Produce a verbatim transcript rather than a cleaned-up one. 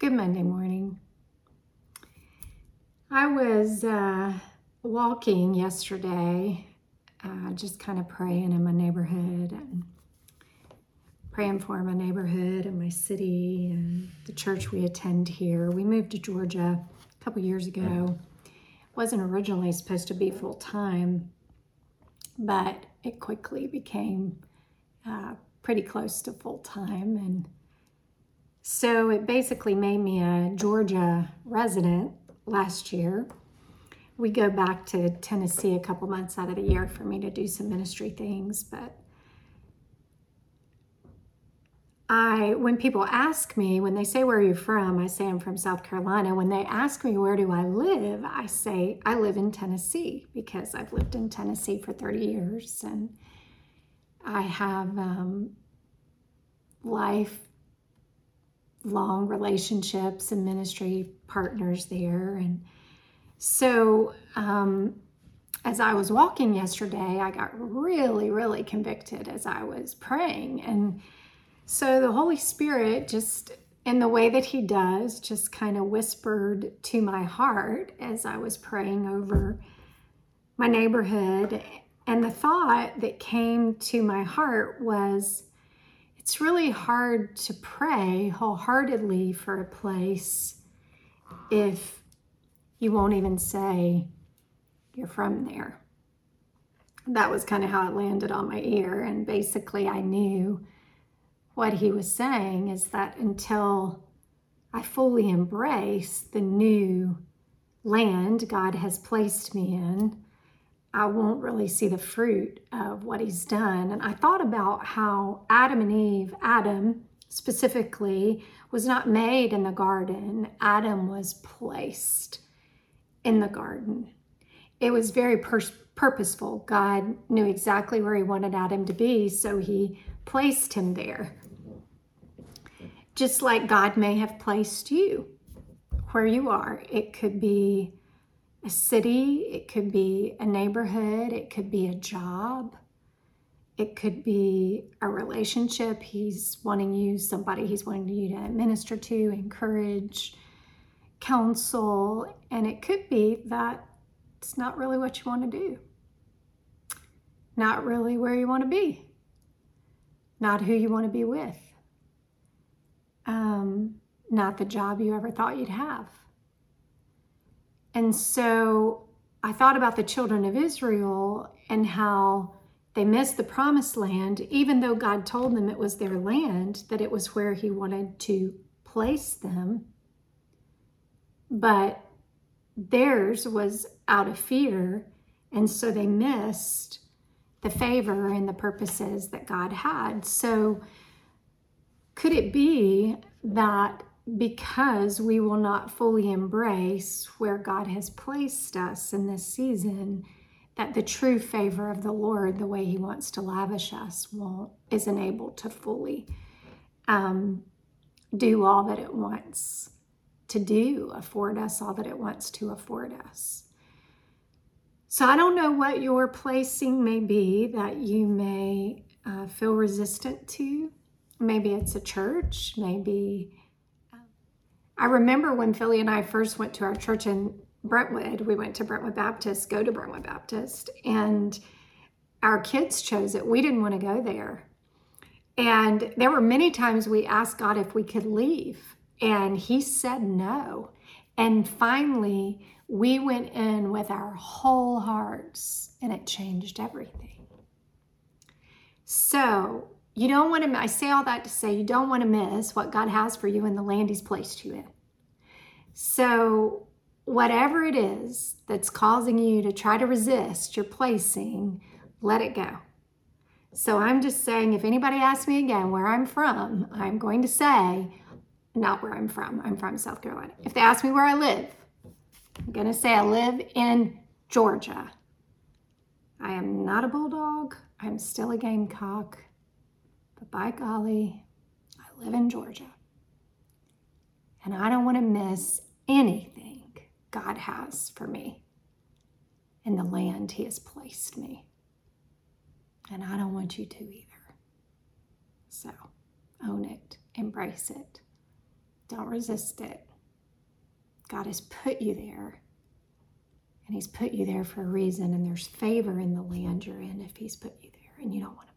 Good Monday morning. I was uh, walking yesterday, uh, just kind of praying in my neighborhood and praying for my neighborhood and my city and the church we attend here. We moved to Georgia a couple years ago. Wasn't originally supposed to be full time, but it quickly became uh, pretty close to full time, and so it basically made me a Georgia resident last year. We go back to Tennessee a couple months out of the year for me to do some ministry things, but I, when people ask me, when they say, where are you from? I say I'm from South Carolina. When they ask me, where do I live? I say I live in Tennessee because I've lived in Tennessee for thirty years, and I have um, life long relationships and ministry partners there. And so um, as I was walking yesterday, I got really, really convicted as I was praying. And so the Holy Spirit, just in the way that he does, just kind of whispered to my heart as I was praying over my neighborhood. And the thought that came to my heart was, it's really hard to pray wholeheartedly for a place if you won't even say you're from there. That was kind of how it landed on my ear. And basically I knew what he was saying is that until I fully embrace the new land God has placed me in, I won't really see the fruit of what he's done. And I thought about how Adam and Eve, Adam specifically, was not made in the garden. Adam was placed in the garden. It was very pur- purposeful. God knew exactly where he wanted Adam to be, so he placed him there. Just like God may have placed you where you are. It could be a city, it could be a neighborhood, it could be a job, it could be a relationship. He's wanting you, somebody he's wanting you to minister to, encourage, counsel, and it could be that it's not really what you want to do, not really where you want to be, not who you want to be with, um, not the job you ever thought you'd have. And so I thought about the children of Israel and how they missed the promised land, even though God told them it was their land, that it was where he wanted to place them. But theirs was out of fear, and so they missed the favor and the purposes that God had. So could it be that because we will not fully embrace where God has placed us in this season, that the true favor of the Lord, the way he wants to lavish us, won't, isn't able to fully um, do all that it wants to do, afford us all that it wants to afford us. So I don't know what your placing may be that you may uh, feel resistant to. Maybe it's a church, maybe I remember when Philly and I first went to our church in Brentwood, we went to Brentwood Baptist, go to Brentwood Baptist, and our kids chose it. We didn't want to go there. And there were many times we asked God if we could leave, and he said no. And finally, we went in with our whole hearts, and it changed everything. So you don't want to, I say all that to say you don't want to miss what God has for you in the land he's placed you in. So whatever it is that's causing you to try to resist your placing, let it go. So I'm just saying, if anybody asks me again where I'm from, I'm going to say, not where I'm from. I'm from South Carolina. If they ask me where I live, I'm going to say I live in Georgia. I am not a bulldog. I'm still a gamecock. But by golly, I live in Georgia. And I don't want to miss anything God has for me in the land he has placed me. And I don't want you to either. So own it, embrace it, Don't resist it. God has put you there. And he's put you there for a reason, and there's favor in the land you're in if he's put you there, and you don't want to